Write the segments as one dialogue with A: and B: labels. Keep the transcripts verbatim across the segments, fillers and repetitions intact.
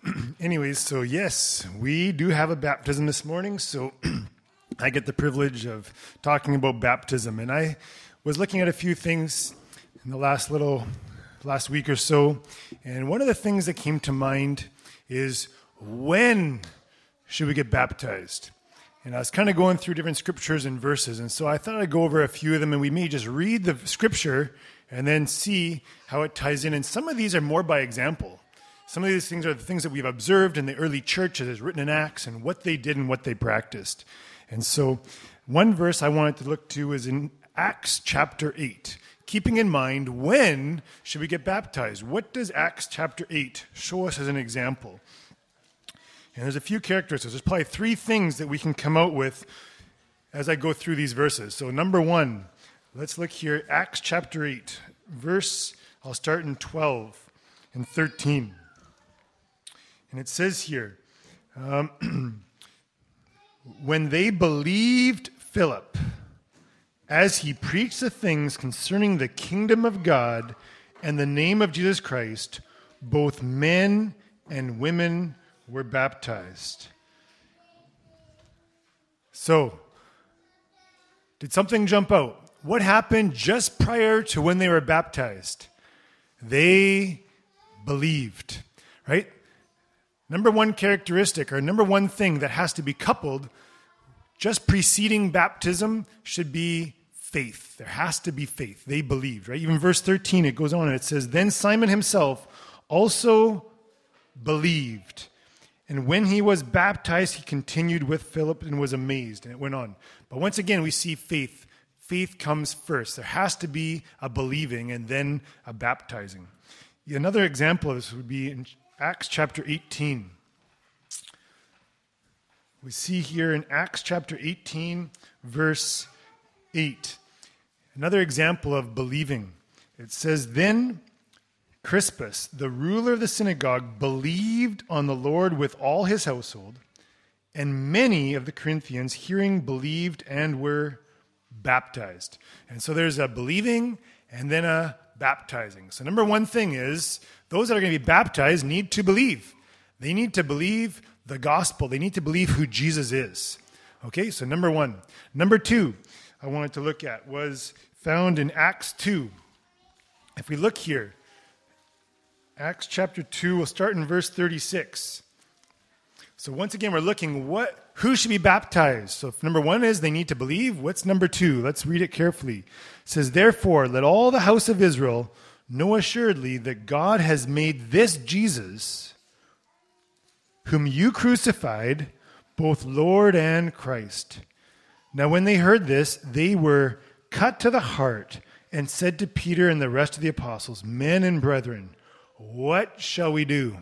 A: anyways, so yes, we do have a baptism this morning. So I get the privilege of talking about baptism. And I was looking at a few things in the last little, last week or so. And one of the things that came to mind is, when should we get baptized? And I was kind of going through different scriptures and verses. And so I thought I'd go over a few of them, and we may just read the scripture and then see how it ties in. And some of these are more by example. Some of these things are the things that we've observed in the early church as is written in Acts and what they did and what they practiced. And so one verse I wanted to look to is in Acts chapter eight. Keeping in mind, when should we get baptized? What does Acts chapter eight show us as an example? And there's a few characteristics. There's probably three things that we can come out with as I go through these verses. So number one, let's look here, Acts chapter eight, verse, I'll start in twelve and thirteen. And it says here, um, when they believed Philip, as he preached the things concerning the kingdom of God and the name of Jesus Christ, both men and women were baptized. So, did something jump out? What happened just prior to when they were baptized? They believed, right? Number one characteristic, or number one thing that has to be coupled just preceding baptism should be faith. There has to be faith. They believed, right? Even verse thirteen, it goes on and it says, then Simon himself also believed. And when he was baptized, he continued with Philip and was amazed. And it went on. But once again, we see faith. Faith comes first. There has to be a believing and then a baptizing. Another example of this would be in Acts chapter eighteen. We see here in Acts chapter eighteen, verse eight. Another example of believing. It says, then Crispus, the ruler of the synagogue, believed on the Lord with all his household, and many of the Corinthians, hearing, believed and were baptized. And so there's a believing and then a baptizing. So number one thing is, those that are going to be baptized need to believe. They need to believe the gospel. They need to believe who Jesus is. Okay, so number one. Number two I wanted to look at was found in Acts two. If we look here, Acts chapter two, we'll start in verse thirty-six. So once again, we're looking, what, who should be baptized? So if number one is they need to believe, what's number two? Let's read it carefully. It says, therefore, let all the house of Israel know assuredly that God has made this Jesus, whom you crucified, both Lord and Christ. Now when they heard this, they were cut to the heart and said to Peter and the rest of the apostles, men and brethren, what shall we do?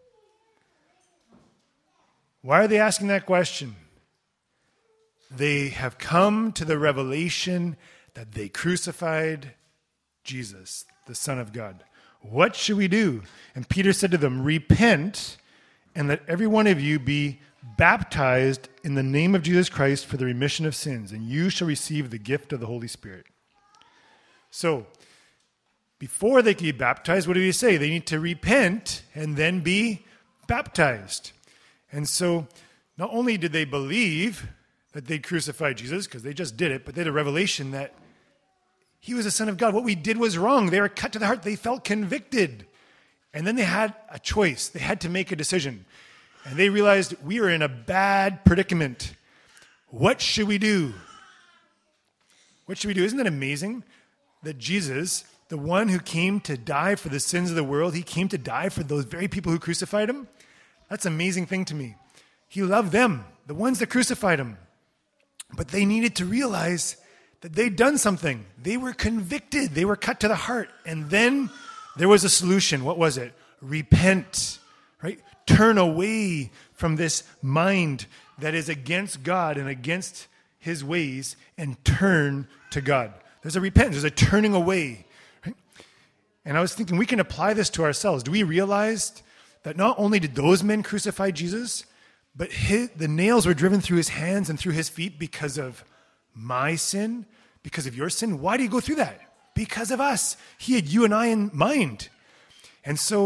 A: Why are they asking that question? They have come to the revelation that they crucified Jesus, the Son of God. What should we do? And Peter said to them, repent and let every one of you be baptized in the name of Jesus Christ for the remission of sins, and you shall receive the gift of the Holy Spirit. So, before they can be baptized, what do you say? They need to repent and then be baptized. And so, not only did they believe that they'd crucified Jesus, because they just did it, but they had a revelation that he was the Son of God. What we did was wrong. They were cut to the heart. They felt convicted. And then they had a choice. They had to make a decision. And they realized we are in a bad predicament. What should we do? What should we do? Isn't it amazing that Jesus, the one who came to die for the sins of the world, he came to die for those very people who crucified him? That's an amazing thing to me. He loved them, the ones that crucified him. But they needed to realize that they'd done something. They were convicted. They were cut to the heart. And then there was a solution. What was it? Repent, right? Turn away from this mind that is against God and against his ways and turn to God. There's a repentance. There's a turning away. Right? And I was thinking we can apply this to ourselves. Do we realize that not only did those men crucify Jesus, but his, the nails were driven through his hands and through his feet because of my sin, because of your sin? Why do you go through that? Because of us. He had you and I in mind. And so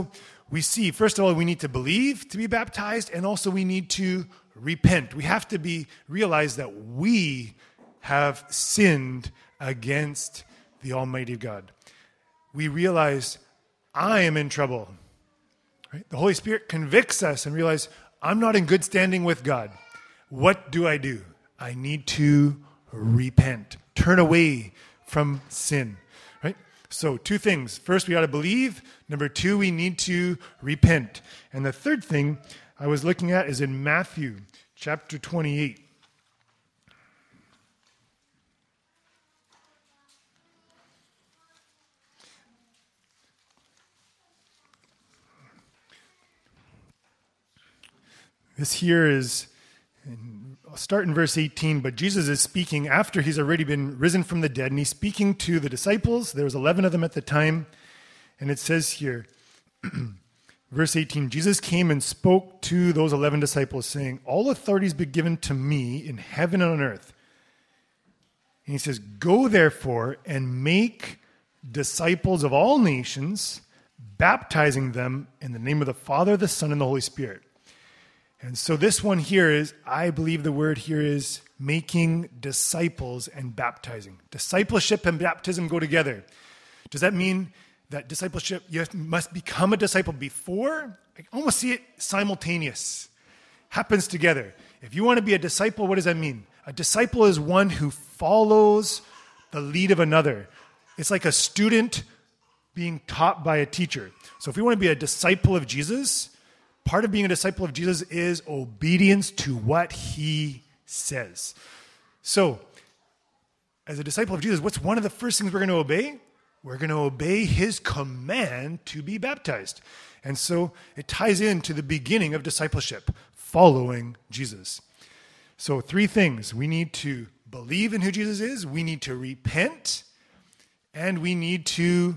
A: we see, first of all, we need to believe to be baptized, and also we need to repent. We have to be realize that we have sinned against the Almighty God. We realize I am in trouble. Right? The Holy Spirit convicts us and realize I'm not in good standing with God. What do I do? I need to repent. Turn away from sin. Right? So two things. First, we got to believe. Number two, we need to repent. And the third thing I was looking at is in Matthew chapter twenty-eight. This here is, I'll start in verse eighteen, but Jesus is speaking after he's already been risen from the dead, and he's speaking to the disciples. There was eleven of them at the time, and it says here, verse eighteen, Jesus came and spoke to those eleven disciples, saying, all authority has been given to me in heaven and on earth. And he says, go therefore and make disciples of all nations, baptizing them in the name of the Father, the Son, and the Holy Spirit. And so this one here is, I believe the word here is making disciples and baptizing. Discipleship and baptism go together. Does that mean that discipleship, you must become a disciple before? I almost see it simultaneous. Happens together. If you want to be a disciple, what does that mean? A disciple is one who follows the lead of another. It's like a student being taught by a teacher. So if we want to be a disciple of Jesus, part of being a disciple of Jesus is obedience to what he says. So, as a disciple of Jesus, what's one of the first things we're going to obey? We're going to obey his command to be baptized. And so it ties into the beginning of discipleship, following Jesus. So three things. We need to believe in who Jesus is, we need to repent, and we need to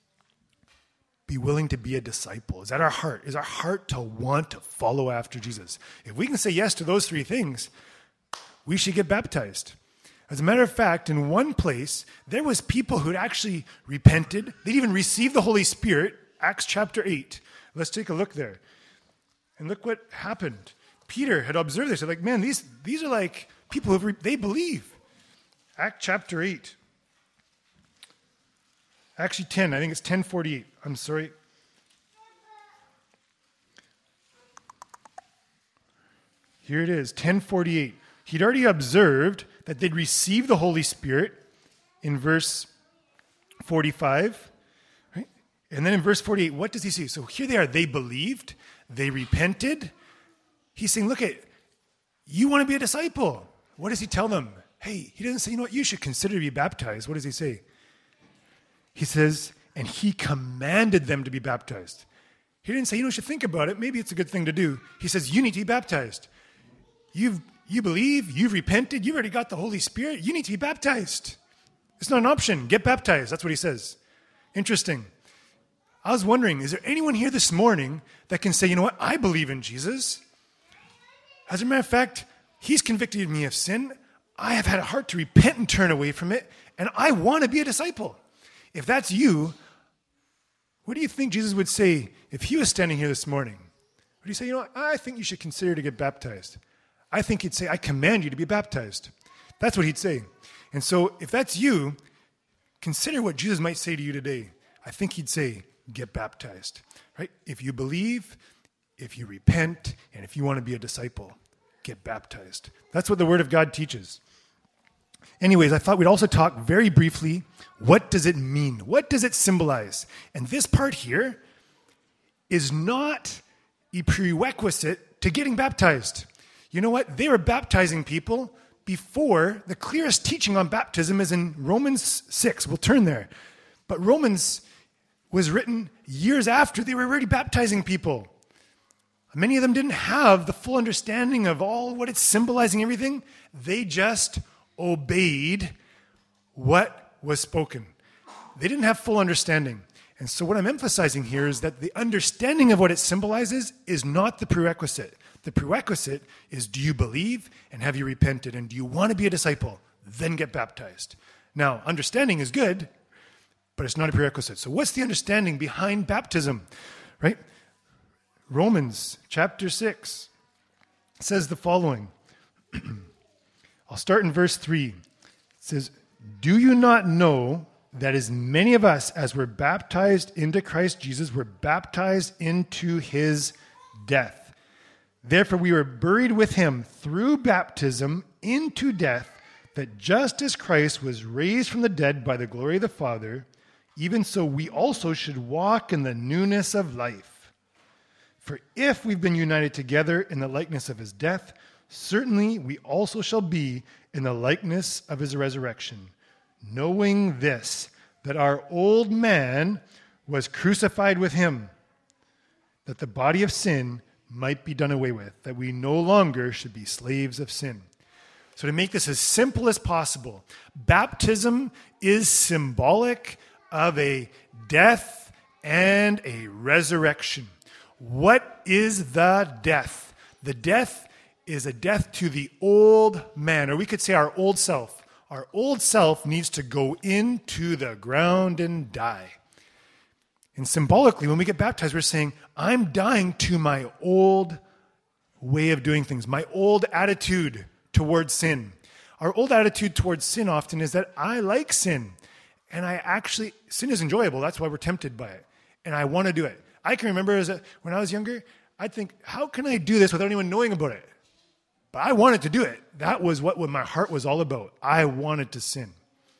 A: be willing to be a disciple. Is that our heart? Is our heart to want to follow after Jesus? If we can say yes to those three things, we should get baptized. As a matter of fact, in one place, there was people who had actually repented. They'd even received the Holy Spirit, Acts chapter eight. Let's take a look there. And look what happened. Peter had observed this. They're like, man, these, these are like people who, re- they believe. Acts chapter eight. Actually ten, I think it's ten forty-eight. I'm sorry. Here it is, ten forty-eight. He'd already observed that they'd received the Holy Spirit in verse forty-five. Right? And then in verse forty-eight, what does he say? So here they are. They believed. They repented. He's saying, look, at you want to be a disciple. What does he tell them? Hey, he doesn't say, you know what, you should consider to be baptized. What does he say? He says, and he commanded them to be baptized. He didn't say, you know, you should think about it. Maybe it's a good thing to do. He says, you need to be baptized. You've, you believe, you've repented, you've already got the Holy Spirit. You need to be baptized. It's not an option. Get baptized. That's what he says. Interesting. I was wondering, is there anyone here this morning that can say, you know what, I believe in Jesus. As a matter of fact, he's convicted me of sin. I have had a heart to repent and turn away from it, and I want to be a disciple. If that's you, what do you think Jesus would say if he was standing here this morning? Would he say, you know what, I think you should consider to get baptized? I think he'd say, I command you to be baptized. That's what he'd say. And so if that's you, consider what Jesus might say to you today. I think he'd say, get baptized. Right? If you believe, if you repent, and if you want to be a disciple, get baptized. That's what the Word of God teaches. Anyways, I thought we'd also talk very briefly, what does it mean? What does it symbolize? And this part here is not a prerequisite to getting baptized. You know what? They were baptizing people before. The clearest teaching on baptism is in Romans six. We'll turn there. But Romans was written years after they were already baptizing people. Many of them didn't have the full understanding of all what it's symbolizing, everything. They just obeyed what was spoken. They didn't have full understanding. And so what I'm emphasizing here is that the understanding of what it symbolizes is not the prerequisite. The prerequisite is, do you believe and have you repented? And do you want to be a disciple? Then get baptized. Now, understanding is good, but it's not a prerequisite. So what's the understanding behind baptism? Right? Romans chapter six says the following. I'll start in verse three. It says, "Do you not know that as many of us as were baptized into Christ Jesus were baptized into his death? Therefore we were buried with him through baptism into death, that just as Christ was raised from the dead by the glory of the Father, even so we also should walk in the newness of life. For if we've been united together in the likeness of his death, certainly we also shall be in the likeness of his resurrection, knowing this, that our old man was crucified with him, that the body of sin might be done away with, that we no longer should be slaves of sin." So to make this as simple as possible, baptism is symbolic of a death and a resurrection. What is the death? The death is a death to the old man, or we could say our old self. Our old self needs to go into the ground and die. And symbolically, when we get baptized, we're saying, I'm dying to my old way of doing things, my old attitude towards sin. Our old attitude towards sin often is that I like sin. And I actually, sin is enjoyable. That's why we're tempted by it. And I want to do it. I can remember as a, when I was younger, I'd think, how can I do this without anyone knowing about it? But I wanted to do it. That was what, what my heart was all about. I wanted to sin.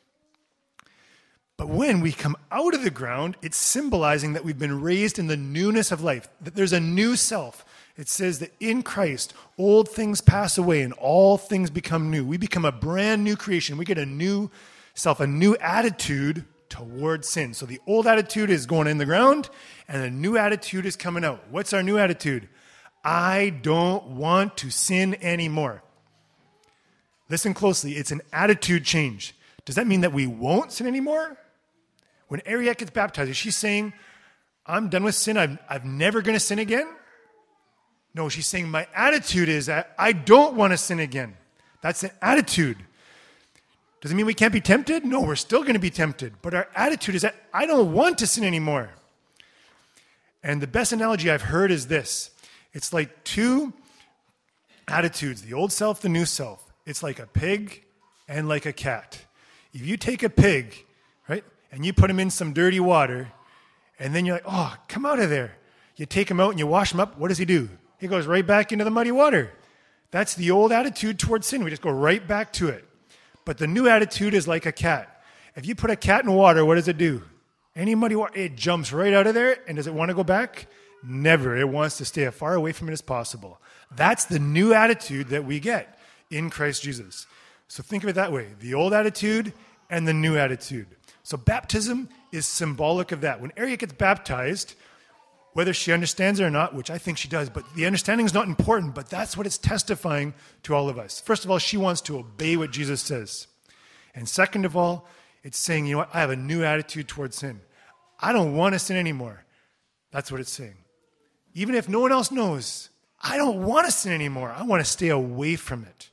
A: But when we come out of the ground, it's symbolizing that we've been raised in the newness of life, that there's a new self. It says that in Christ, old things pass away and all things become new. We become a brand new creation. We get a new self, a new attitude towards sin. So the old attitude is going in the ground and a new attitude is coming out. What's our new attitude? I don't want to sin anymore. Listen closely. It's an attitude change. Does that mean that we won't sin anymore? When Ariette gets baptized, is she saying, I'm done with sin, I'm, I'm never going to sin again? No, she's saying my attitude is that I don't want to sin again. That's an attitude. Does it mean we can't be tempted? No, we're still going to be tempted. But our attitude is that I don't want to sin anymore. And the best analogy I've heard is this. It's like two attitudes, the old self, the new self. It's like a pig and like a cat. If you take a pig, right, and you put him in some dirty water, and then you're like, oh, come out of there. You take him out and you wash him up. What does he do? He goes right back into the muddy water. That's the old attitude towards sin. We just go right back to it. But the new attitude is like a cat. If you put a cat in water, what does it do? Any muddy water, it jumps right out of there. And does it want to go back? Never. It wants to stay as far away from it as possible. That's the new attitude that we get in Christ Jesus. So think of it that way. The old attitude and the new attitude. So baptism is symbolic of that. When Ariette gets baptized, whether she understands it or not, which I think she does, but the understanding is not important, but that's what it's testifying to all of us. First of all, she wants to obey what Jesus says. And second of all, it's saying, you know what, I have a new attitude towards sin. I don't want to sin anymore. That's what it's saying. Even if no one else knows, I don't want to sin anymore. I want to stay away from it.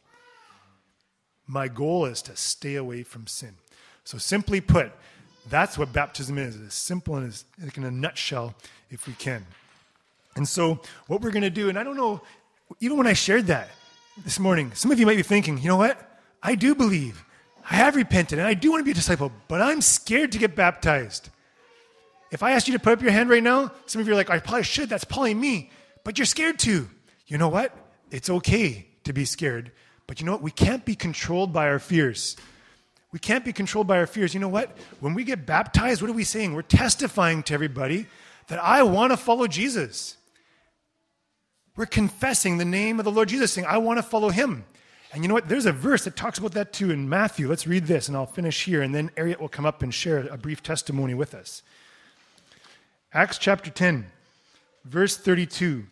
A: My goal is to stay away from sin. So simply put, that's what baptism is, as simple and as like in a nutshell, if we can. And so what we're going to do, and I don't know, even when I shared that this morning, some of you might be thinking, you know what? I do believe. I have repented, and I do want to be a disciple, but I'm scared to get baptized. If I asked you to put up your hand right now, some of you are like, I probably should. That's probably me. But you're scared too. You know what? It's okay to be scared. But you know what? We can't be controlled by our fears. We can't be controlled by our fears. You know what? When we get baptized, what are we saying? We're testifying to everybody that I want to follow Jesus. We're confessing the name of the Lord Jesus, saying, I want to follow him. And you know what? There's a verse that talks about that too in Matthew. Let's read this, and I'll finish here, and then Ariette will come up and share a brief testimony with us. Acts chapter ten, verse thirty-two.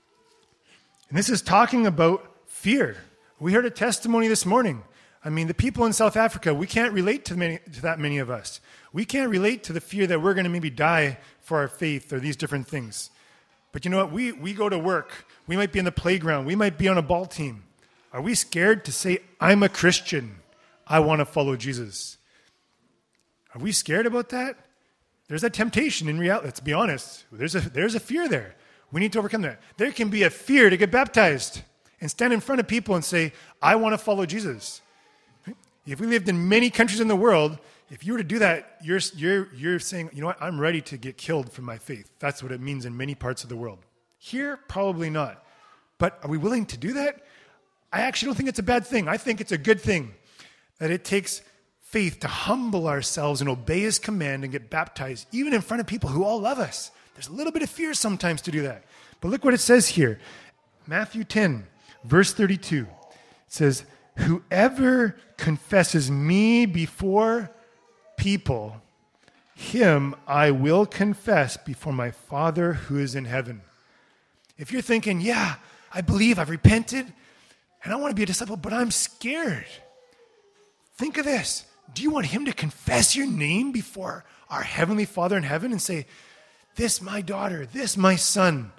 A: And this is talking about fear. We heard a testimony this morning. I mean, the people in South Africa, we can't relate to, many, to that many of us. We can't relate to the fear that we're going to maybe die for our faith or these different things. But you know what? We, we go to work. We might be in the playground. We might be on a ball team. Are we scared to say, I'm a Christian. I want to follow Jesus? Are we scared about that? There's a temptation in reality. Let's be honest. There's a, there's a fear there. We need to overcome that. There can be a fear to get baptized and stand in front of people and say, I want to follow Jesus. If we lived in many countries in the world, if you were to do that, you're, you're, you're saying, you know what, I'm ready to get killed for my faith. That's what it means in many parts of the world. Here, probably not. But are we willing to do that? I actually don't think it's a bad thing. I think it's a good thing that it takes faith to humble ourselves and obey his command and get baptized, even in front of people who all love us. There's a little bit of fear sometimes to do that. But look what it says here. Matthew ten, verse thirty-two. It says, whoever confesses me before people, him I will confess before my Father who is in heaven. If you're thinking, yeah, I believe, I've repented, and I want to be a disciple, but I'm scared. Think of this. Do you want him to confess your name before our Heavenly Father in heaven and say, this my daughter, this my son,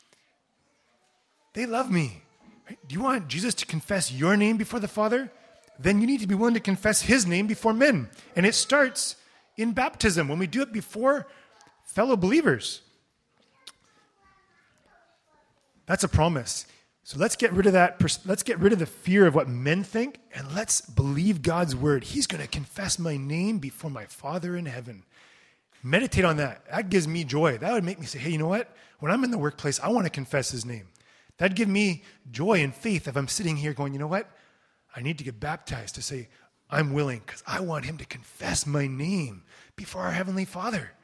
A: they love me. Do you want Jesus to confess your name before the Father? Then you need to be willing to confess his name before men. And it starts in baptism, when we do it before fellow believers. That's a promise. So let's get rid of that. Let's get rid of the fear of what men think, and let's believe God's word. He's going to confess my name before my Father in heaven. Meditate on that. That gives me joy. That would make me say, hey, you know what? When I'm in the workplace, I want to confess his name. That'd give me joy and faith if I'm sitting here going, you know what? I need to get baptized to say, I'm willing, because I want him to confess my name before our Heavenly Father.